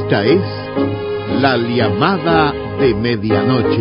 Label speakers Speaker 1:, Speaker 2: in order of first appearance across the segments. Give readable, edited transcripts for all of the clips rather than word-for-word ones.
Speaker 1: Esta es la llamada de medianoche.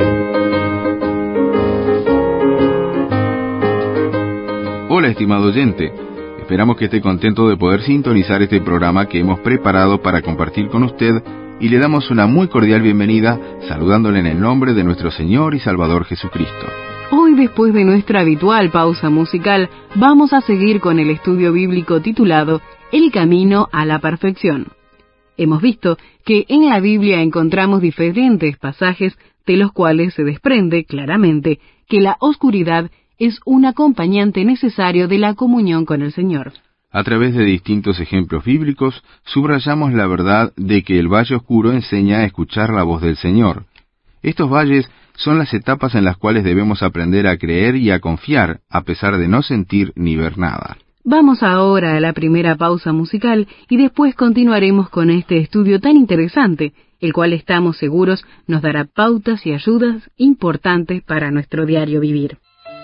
Speaker 2: Hola, estimado oyente. Esperamos que esté contento de poder sintonizar este programa que hemos preparado para compartir con usted y le damos una muy cordial bienvenida saludándole en el nombre de nuestro Señor y Salvador Jesucristo.
Speaker 3: Hoy, después de nuestra habitual pausa musical, vamos a seguir con el estudio bíblico titulado El Camino a la Perfección. Hemos visto que en la Biblia encontramos diferentes pasajes de los cuales se desprende claramente que la oscuridad es un acompañante necesario de la comunión con el Señor.
Speaker 2: A través de distintos ejemplos bíblicos, subrayamos la verdad de que el valle oscuro enseña a escuchar la voz del Señor. Estos valles son las etapas en las cuales debemos aprender a creer y a confiar, a pesar de no sentir ni ver nada.
Speaker 3: Vamos ahora a la primera pausa musical y después continuaremos con este estudio tan interesante, el cual estamos seguros nos dará pautas y ayudas importantes para nuestro diario vivir.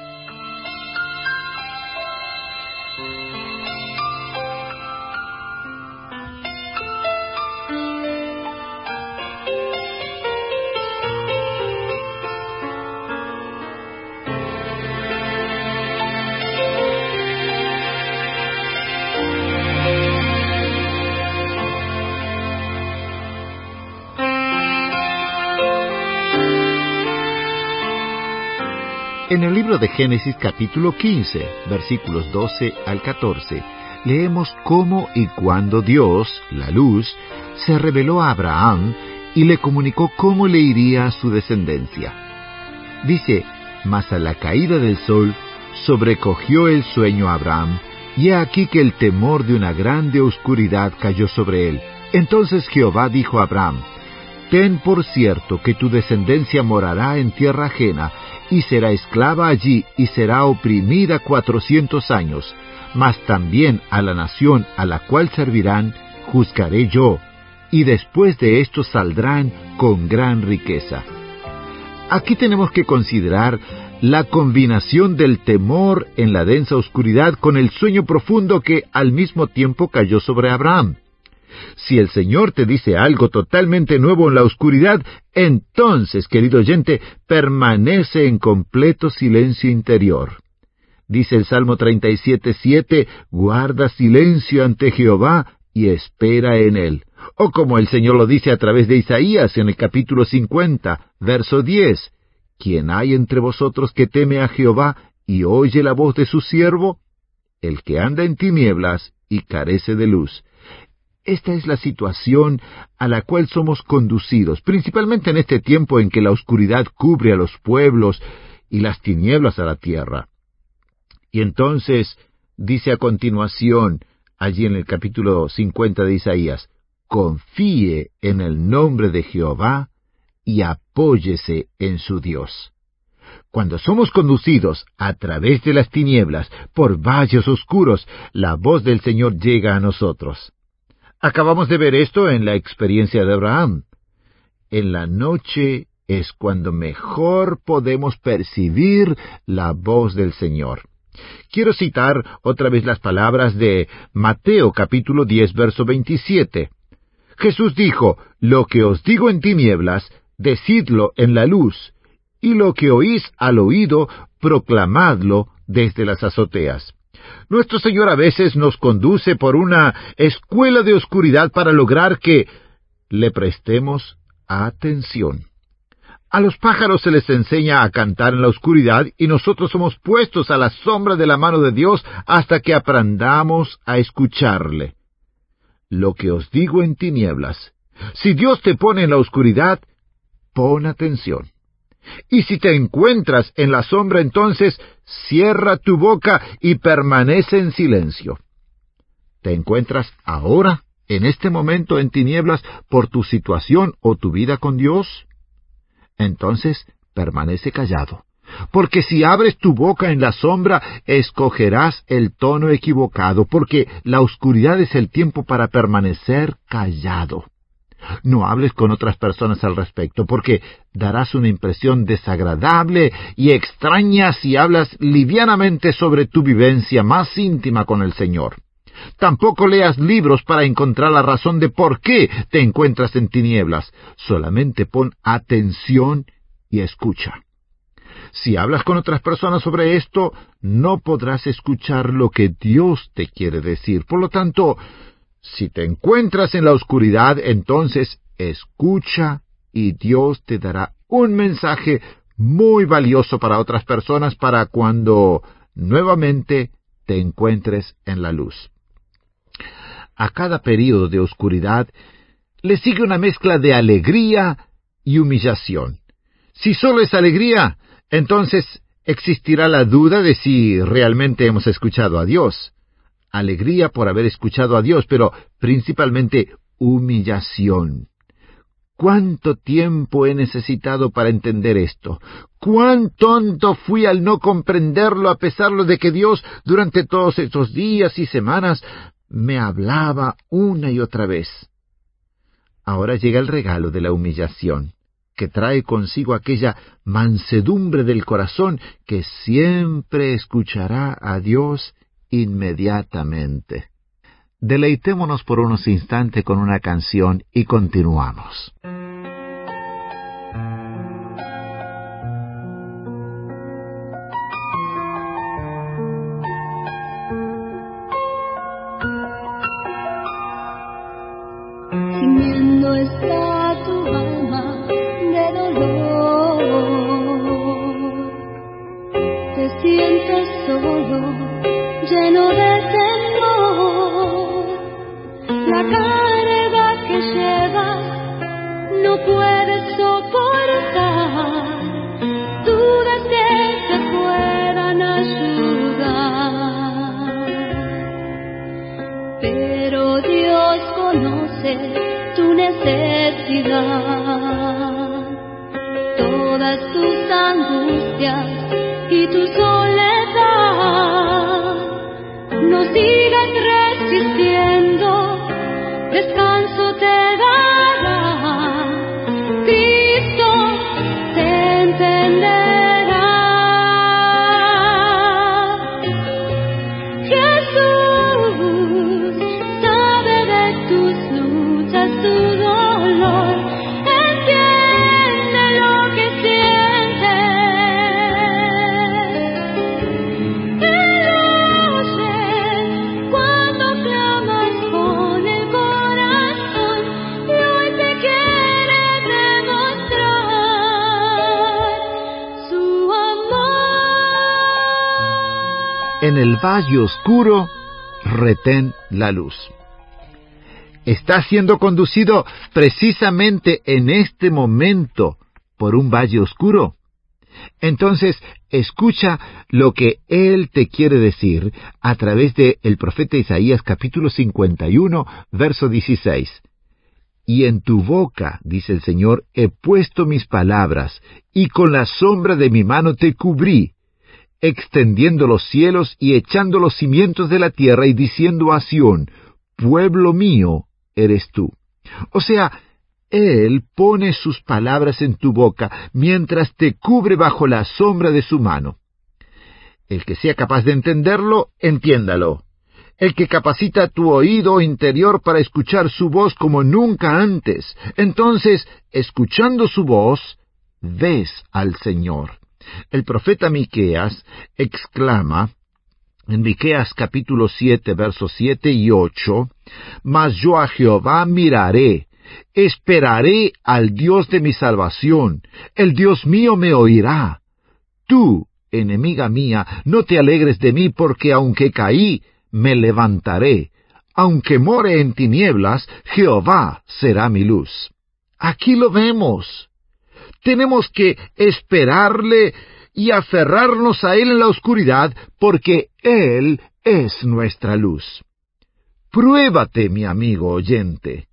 Speaker 1: En el libro de Génesis capítulo 15, versículos 12 al 14, leemos cómo y cuándo Dios, la luz, se reveló a Abraham y le comunicó cómo le iría a su descendencia. Dice, mas a la caída del sol sobrecogió el sueño a Abraham, y he aquí que el temor de una grande oscuridad cayó sobre él. Entonces Jehová dijo a Abraham, ten por cierto que tu descendencia morará en tierra ajena, y será esclava allí, y será oprimida 400 años. Mas también a la nación a la cual servirán, juzgaré yo, y después de esto saldrán con gran riqueza. Aquí tenemos que considerar la combinación del temor en la densa oscuridad con el sueño profundo que al mismo tiempo cayó sobre Abraham. Si el Señor te dice algo totalmente nuevo en la oscuridad, entonces, querido oyente, permanece en completo silencio interior. Dice el Salmo 37:7, guarda silencio ante Jehová y espera en Él. O como el Señor lo dice a través de Isaías en el capítulo 50, verso 10, ¿quién hay entre vosotros que teme a Jehová y oye la voz de su siervo? El que anda en tinieblas y carece de luz. Esta es la situación a la cual somos conducidos, principalmente en este tiempo en que la oscuridad cubre a los pueblos y las tinieblas a la tierra. Y entonces, dice a continuación, allí en el capítulo 50 de Isaías, confíe en el nombre de Jehová y apóyese en su Dios. Cuando somos conducidos a través de las tinieblas, por valles oscuros, la voz del Señor llega a nosotros. Acabamos de ver esto en la experiencia de Abraham. En la noche es cuando mejor podemos percibir la voz del Señor. Quiero citar otra vez las palabras de Mateo capítulo 10, verso 27. Jesús dijo, lo que os digo en tinieblas, decidlo en la luz, y lo que oís al oído, proclamadlo desde las azoteas. Nuestro Señor a veces nos conduce por una escuela de oscuridad para lograr que le prestemos atención. A los pájaros se les enseña a cantar en la oscuridad y nosotros somos puestos a la sombra de la mano de Dios hasta que aprendamos a escucharle. Lo que os digo en tinieblas, si Dios te pone en la oscuridad, pon atención. Y si te encuentras en la sombra, entonces cierra tu boca y permanece en silencio. ¿Te encuentras ahora, en este momento, en tinieblas por tu situación o tu vida con Dios? Entonces permanece callado, porque si abres tu boca en la sombra, escogerás el tono equivocado, porque la oscuridad es el tiempo para permanecer callado. No hables con otras personas al respecto, porque darás una impresión desagradable y extraña si hablas livianamente sobre tu vivencia más íntima con el Señor. Tampoco leas libros para encontrar la razón de por qué te encuentras en tinieblas. Solamente pon atención y escucha. Si hablas con otras personas sobre esto, no podrás escuchar lo que Dios te quiere decir. Por lo tanto, si te encuentras en la oscuridad, entonces escucha y Dios te dará un mensaje muy valioso para otras personas para cuando nuevamente te encuentres en la luz. A cada período de oscuridad le sigue una mezcla de alegría y humillación. Si solo es alegría, entonces existirá la duda de si realmente hemos escuchado a Dios. Alegría por haber escuchado a Dios, pero principalmente humillación. ¿Cuánto tiempo he necesitado para entender esto? ¿Cuán tonto fui al no comprenderlo a pesar de que Dios durante todos estos días y semanas me hablaba una y otra vez? Ahora llega el regalo de la humillación, que trae consigo aquella mansedumbre del corazón que siempre escuchará a Dios inmediatamente. Deleitémonos por unos instantes con una canción y continuamos.
Speaker 4: Gimiendo está tu alma de dolor, te sientes solo, lleno de temor. La carga que llevas no puedes soportar, dudas que te puedan ayudar, pero Dios conoce tu necesidad, todas tus angustias y tu soledad. No sigas resistiendo, descanso te dará, Cristo te entenderá. Jesús sabe de tus luchas, tu dolor, entiende lo que sientes. Él oye cuando clamas con el corazón y hoy te quiere demostrar su amor.
Speaker 1: En el valle oscuro, retén la luz. ¿Estás siendo conducido precisamente en este momento por un valle oscuro? Entonces, escucha lo que Él te quiere decir a través de el profeta Isaías capítulo 51, verso 16. Y en tu boca, dice el Señor, he puesto mis palabras, y con la sombra de mi mano te cubrí, extendiendo los cielos y echando los cimientos de la tierra, y diciendo a Sión, pueblo mío eres tú. O sea, Él pone sus palabras en tu boca, mientras te cubre bajo la sombra de su mano. El que sea capaz de entenderlo, entiéndalo. El que capacita tu oído interior para escuchar su voz como nunca antes. Entonces, escuchando su voz, ves al Señor. El profeta Miqueas exclama en Miqueas capítulo 7, versos 7 y 8, mas yo a Jehová miraré, esperaré al Dios de mi salvación, el Dios mío me oirá. Tú, enemiga mía, no te alegres de mí, porque aunque caí, me levantaré. Aunque more en tinieblas, Jehová será mi luz. Aquí lo vemos. Tenemos que esperarle y aferrarnos a Él en la oscuridad, porque Él es nuestra luz. Pruébate, mi amigo oyente.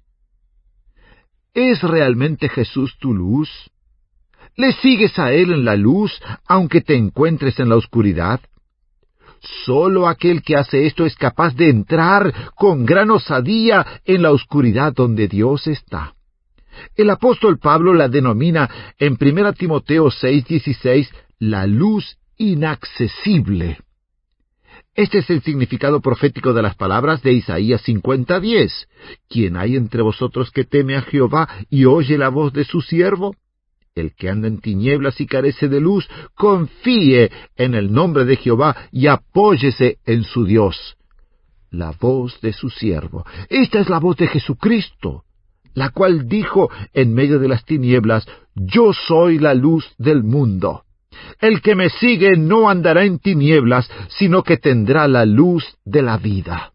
Speaker 1: ¿Es realmente Jesús tu luz? ¿Le sigues a Él en la luz, aunque te encuentres en la oscuridad? Solo aquel que hace esto es capaz de entrar con gran osadía en la oscuridad donde Dios está. El apóstol Pablo la denomina en 1 Timoteo 6:16 la luz inaccesible. Este es el significado profético de las palabras de Isaías 50:10. ¿Quién hay entre vosotros que teme a Jehová y oye la voz de su siervo? El que anda en tinieblas y carece de luz, confíe en el nombre de Jehová y apóyese en su Dios. La voz de su siervo. Esta es la voz de Jesucristo, la cual dijo en medio de las tinieblas: yo soy la luz del mundo. El que me sigue no andará en tinieblas, sino que tendrá la luz de la vida.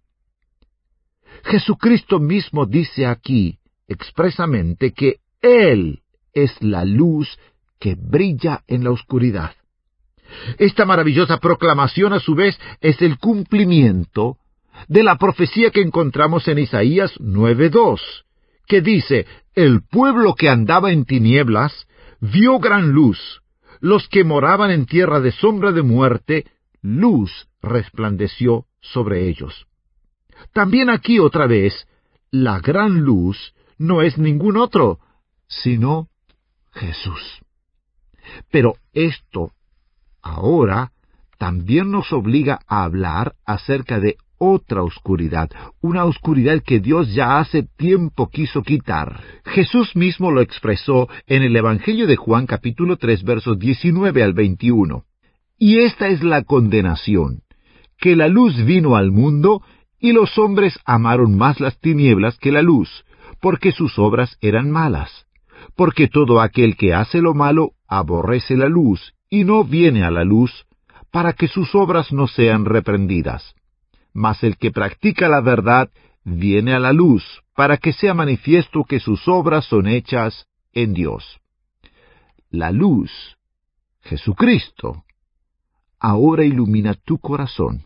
Speaker 1: Jesucristo mismo dice aquí expresamente que Él es la luz que brilla en la oscuridad. Esta maravillosa proclamación, a su vez, es el cumplimiento de la profecía que encontramos en Isaías 9:2, que dice: el pueblo que andaba en tinieblas vio gran luz. Los que moraban en tierra de sombra de muerte, luz resplandeció sobre ellos. También aquí otra vez, la gran luz no es ningún otro, sino Jesús. Pero esto ahora también nos obliga a hablar acerca de otra oscuridad, una oscuridad que Dios ya hace tiempo quiso quitar. Jesús mismo lo expresó en el Evangelio de Juan capítulo 3 versos 19 al 21. Y esta es la condenación, que la luz vino al mundo, y los hombres amaron más las tinieblas que la luz, porque sus obras eran malas. Porque todo aquel que hace lo malo aborrece la luz, y no viene a la luz, para que sus obras no sean reprendidas. Mas el que practica la verdad viene a la luz, para que sea manifiesto que sus obras son hechas en Dios. La luz, Jesucristo, ahora ilumina tu corazón.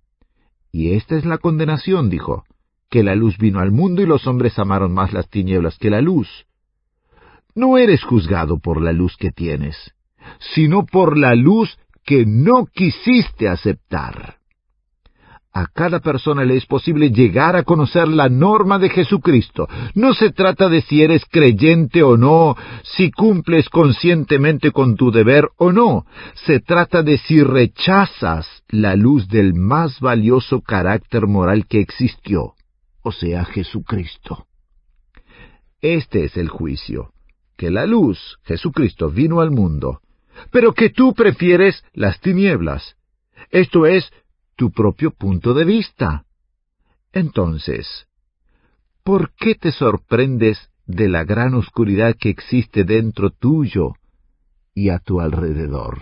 Speaker 1: Y esta es la condenación, dijo, que la luz vino al mundo y los hombres amaron más las tinieblas que la luz. No eres juzgado por la luz que tienes, sino por la luz que no quisiste aceptar. A cada persona le es posible llegar a conocer la norma de Jesucristo. No se trata de si eres creyente o no, si cumples conscientemente con tu deber o no. Se trata de si rechazas la luz del más valioso carácter moral que existió, o sea, Jesucristo. Este es el juicio, que la luz, Jesucristo, vino al mundo, pero que tú prefieres las tinieblas. Esto es tu propio punto de vista. Entonces, ¿por qué te sorprendes de la gran oscuridad que existe dentro tuyo y a tu alrededor?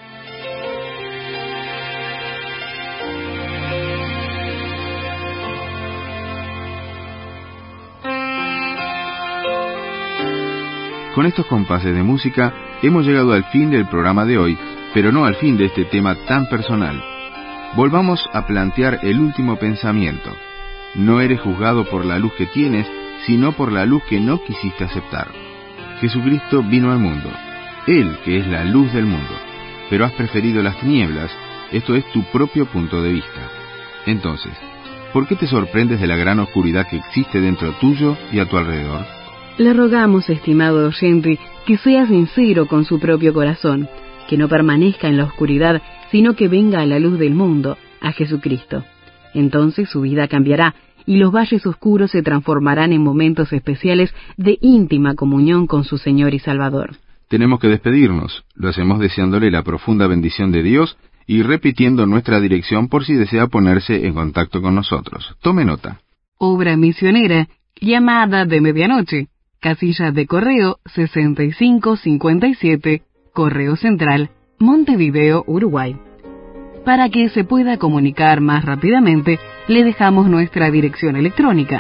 Speaker 2: Con estos compases de música hemos llegado al fin del programa de hoy, pero no al fin de este tema tan personal. Volvamos a plantear el último pensamiento. No eres juzgado por la luz que tienes, sino por la luz que no quisiste aceptar. Jesucristo vino al mundo, Él que es la luz del mundo, pero has preferido las tinieblas. Esto es tu propio punto de vista. Entonces, ¿por qué te sorprendes de la gran oscuridad que existe dentro tuyo y a tu alrededor?
Speaker 3: Le rogamos, estimado oyente, que sea sincero con su propio corazón, que no permanezca en la oscuridad, sino que venga a la luz del mundo, a Jesucristo. Entonces su vida cambiará, y los valles oscuros se transformarán en momentos especiales de íntima comunión con su Señor y Salvador.
Speaker 2: Tenemos que despedirnos. Lo hacemos deseándole la profunda bendición de Dios y repitiendo nuestra dirección por si desea ponerse en contacto con nosotros. Tome nota.
Speaker 3: Obra misionera, llamada de medianoche, casilla de correo 6557, Correo Central, Montevideo, Uruguay. Para que se pueda comunicar más rápidamente, le dejamos nuestra dirección electrónica: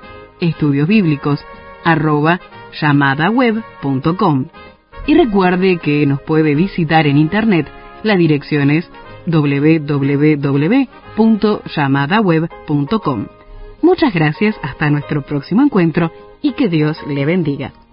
Speaker 3: estudiosbiblicos@yamadaweb.com. Y recuerde que nos puede visitar en internet. La dirección es www.yamadaweb.com. Muchas gracias, hasta nuestro próximo encuentro y que Dios le bendiga.